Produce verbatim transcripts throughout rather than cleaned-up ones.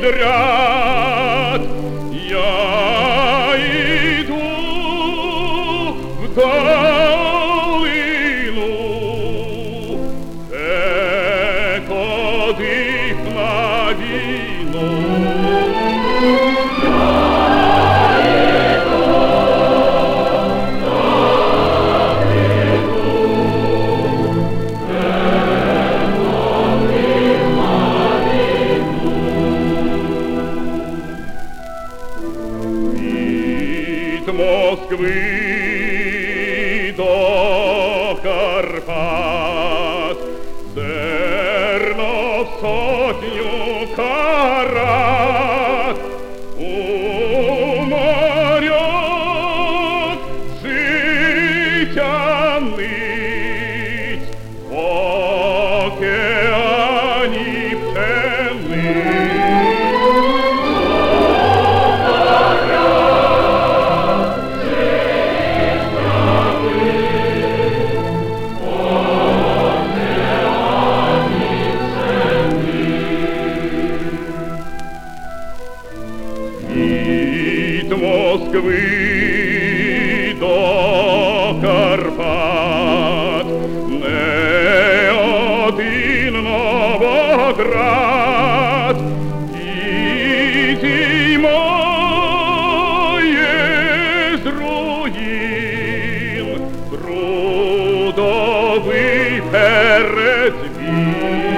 підряд. Я йду в долину, де ходив на війну. Від Москви до Карпат зерно в сотню карат. У морях житянить, в океані пшениця. Від Москви до Карпат не один Новоград підіймає з руїн трудовий передзвін.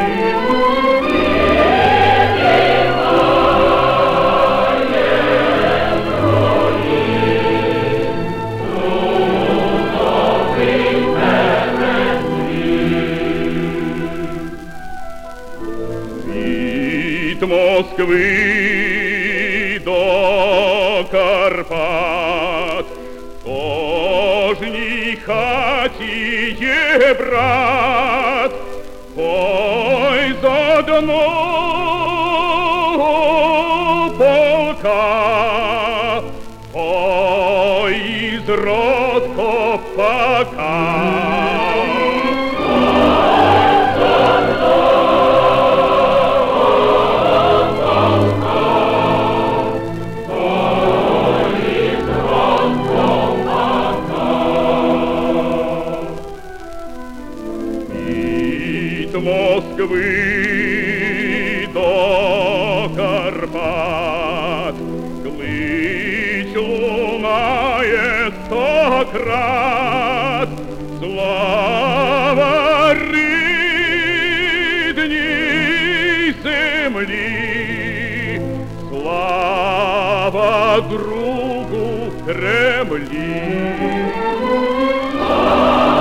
Від Москви до Карпат в кожній хаті є брат, ой, з одного полка, ой, з рот копака. Від Москви до Карпат клич лунає стократ. Слава рідній землі, слава другу в Кремлі.